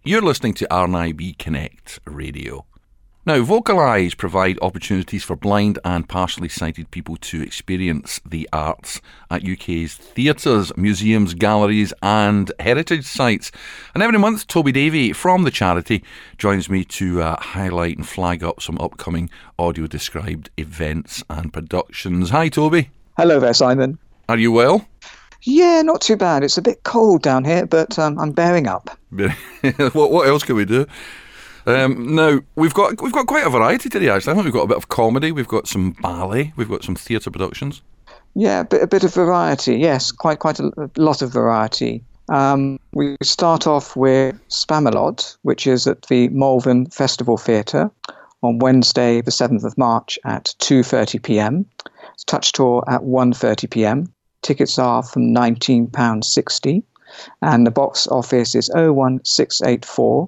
You're listening to RNIB Connect Radio. Now, Vocalise provide opportunities for blind and partially sighted people to experience the arts at UK's theatres, museums, galleries and heritage sites. And every month, Toby Davey from the charity joins me to highlight and flag up some upcoming audio-described events and productions. Hi, Toby. Hello there, Simon. Are you well? Yeah, not too bad. It's a bit cold down here, but I'm bearing up. What else can we do? Now, we've got quite a variety today, actually. I think we've got a bit of comedy, we've got some ballet, we've got some theatre productions. Yeah, a bit of variety, yes, quite a lot of variety. We start off with Spamalot, which is at the Malvern Festival Theatre on Wednesday, the 7th of March at 2:30pm. It's Touch Tour at 1:30pm. Tickets are from £19.60, and the box office is 01684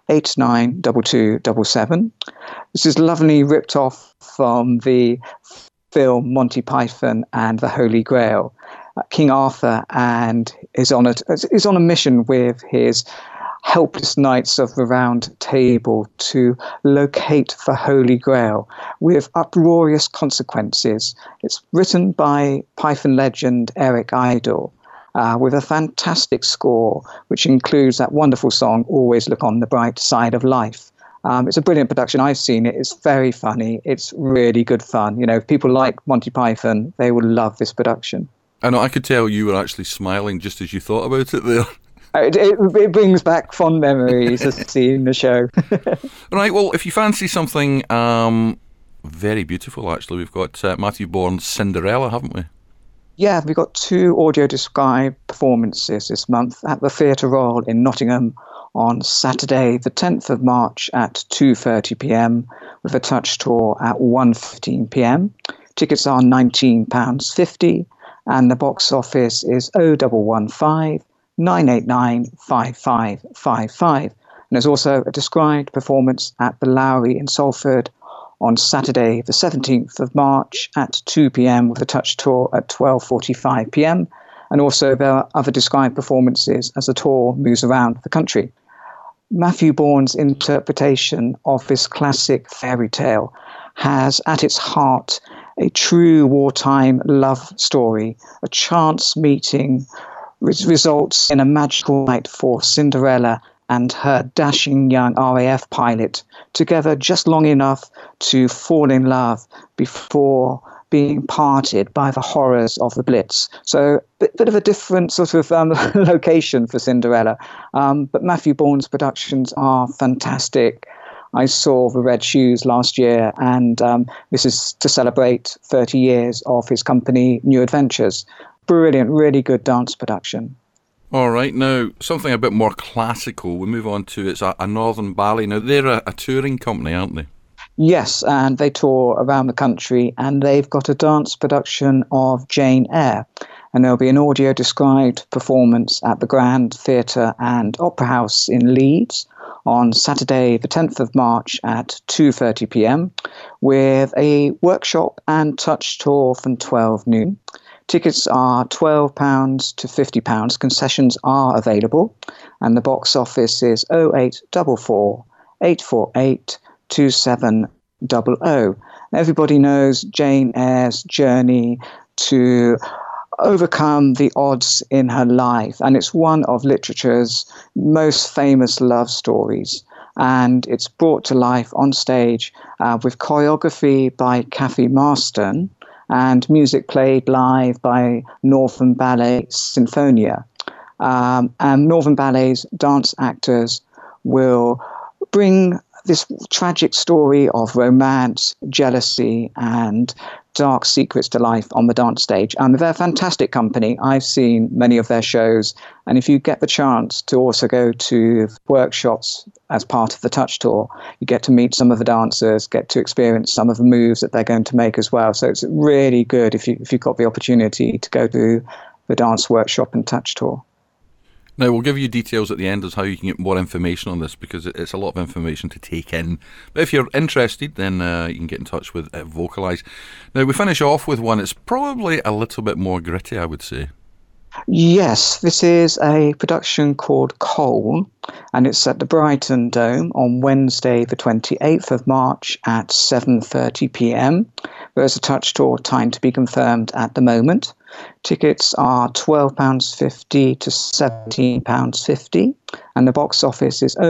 892277. This is lovely ripped off from the film Monty Python and the Holy Grail. King Arthur and is on a mission with his helpless knights of the Round Table to locate the Holy Grail with uproarious consequences. It's written by Python legend Eric Idle. With a fantastic score, which includes that wonderful song, Always Look on the Bright Side of Life. It's a brilliant production. I've seen it. It's very funny. It's really good fun. You know, if people like Monty Python, they will love this production. I know, I could tell you were actually smiling just as you thought about it there. It brings back fond memories of seeing the show. Right, well, if you fancy something very beautiful, actually, we've got Matthew Bourne's Cinderella, haven't we? Yeah, we've got 2 audio-described performances this month at the Theatre Royal in Nottingham on Saturday, the 10th of March at 2:30pm, with a Touch Tour at 1:15pm. Tickets are £19.50, and the box office is 0115 989 5555. And there's also a described performance at the Lowry in Salford on Saturday, the 17th of March at 2pm, with a Touch Tour at 12:45pm. And also there are other described performances as the tour moves around the country. Matthew Bourne's interpretation of this classic fairy tale has at its heart a true wartime love story. A chance meeting results in a magical night for Cinderella and her dashing young RAF pilot, together just long enough to fall in love before being parted by the horrors of the Blitz. So a bit of a different sort of location for Cinderella. But Matthew Bourne's productions are fantastic. I saw The Red Shoes last year, and this is to celebrate 30 years of his company, New Adventures. Brilliant, really good dance production. All right, now, something a bit more classical. We move on to, it's a Northern Ballet. Now, they're a touring company, aren't they? Yes, and they tour around the country, and they've got a dance production of Jane Eyre. And there'll be an audio-described performance at the Grand Theatre and Opera House in Leeds on Saturday, the 10th of March at 2:30pm, with a workshop and touch tour from 12 noon. Tickets are £12 to £50. Concessions are available, and the box office is 0844 848 2700. Everybody knows Jane Eyre's journey to overcome the odds in her life, and it's one of literature's most famous love stories. And it's brought to life on stage with choreography by Kathy Marston and music played live by Northern Ballet Sinfonia. And Northern Ballet's dance actors will bring this tragic story of romance, jealousy, and dark secrets to life on the dance stage. They're a fantastic company. I've seen many of their shows. And if you get the chance to also go to workshops as part of the Touch Tour, you get to meet some of the dancers, get to experience some of the moves that they're going to make as well. So it's really good if you've got the opportunity to go to the dance workshop and Touch Tour. Now, we'll give you details at the end as how you can get more information on this, because it's a lot of information to take in. But if you're interested, then you can get in touch with Vocalise. Now, we finish off with one that's probably a little bit more gritty, I would say. Yes, this is a production called Coal, and it's at the Brighton Dome on Wednesday, the 28th of March at 7:30 p.m. There's a touch tour time to be confirmed at the moment. Tickets are £12.50 to £17.50, and the box office is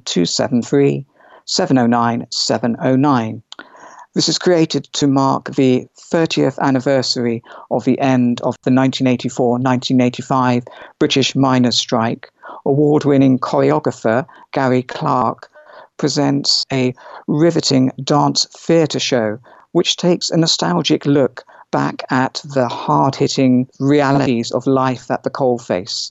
01273 709 709. This is created to mark the 30th anniversary of the end of the 1984-1985 British miners' strike. Award-winning choreographer Gary Clark presents a riveting dance theatre show which takes a nostalgic look back at the hard-hitting realities of life at the coalface.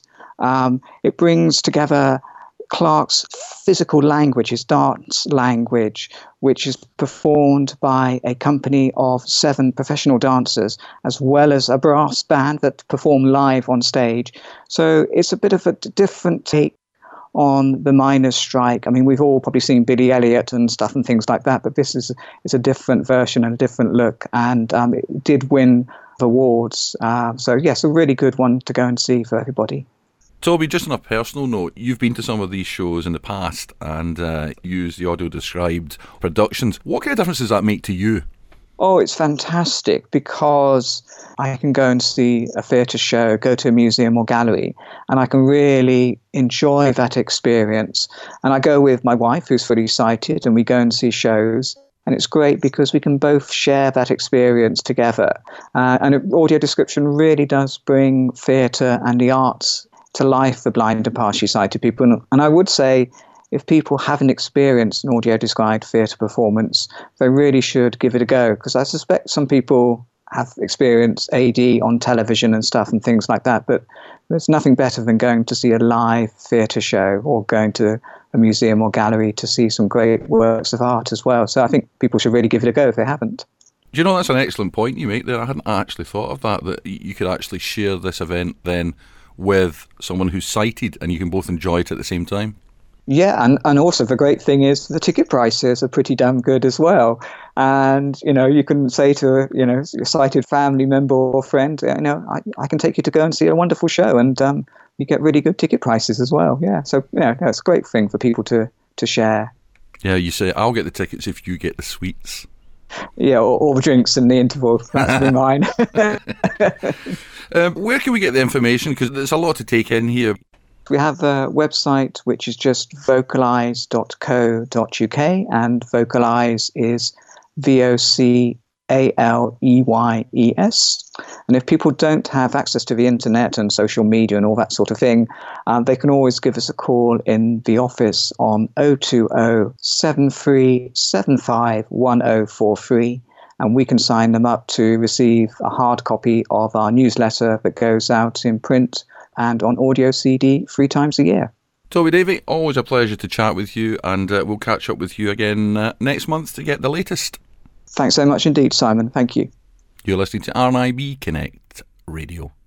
It brings together Clark's physical language, his dance language, which is performed by a company of 7 professional dancers, as well as a brass band that perform live on stage. So it's a bit of a different take on the miners' strike. I mean, we've all probably seen Billy Elliot and stuff and things like that, but this is a different version and a different look, and it did win awards. So yes, a really good one to go and see for everybody. Toby, just on a personal note, you've been to some of these shows in the past and used the audio-described productions. What kind of difference does that make to you? Oh, it's fantastic because I can go and see a theatre show, go to a museum or gallery, and I can really enjoy that experience. And I go with my wife, who's fully sighted, and we go and see shows. And it's great because we can both share that experience together. And audio description really does bring theatre and the arts to life for blind and partially sighted people. And I would say if people haven't experienced an audio-described theatre performance, they really should give it a go, because I suspect some people have experienced AD on television and stuff and things like that, but there's nothing better than going to see a live theatre show or going to a museum or gallery to see some great works of art as well. So I think people should really give it a go if they haven't. Do you know, that's an excellent point you make there. I hadn't actually thought of that you could actually share this event then with someone who's sighted and you can both enjoy it at the same time. Yeah, and also the great thing is the ticket prices are pretty damn good as well. And, you can say to, your sighted family member or friend, I can take you to go and see a wonderful show, and you get really good ticket prices as well. Yeah, so, it's a great thing for people to share. Yeah, you say, I'll get the tickets if you get the sweets. Yeah, or the drinks in the interval. That's mine. Where can we get the information? Because there's a lot to take in here. We have a website which is just vocalize.co.uk, and Vocalize is VOCALEYES. And if people don't have access to the internet and social media and all that sort of thing, they can always give us a call in the office on 020 7375 1043, and we can sign them up to receive a hard copy of our newsletter that goes out in print and on audio CD 3 times a year. Toby Davey, always a pleasure to chat with you, and we'll catch up with you again next month to get the latest. Thanks so much indeed, Simon. Thank you. You're listening to RNIB Connect Radio.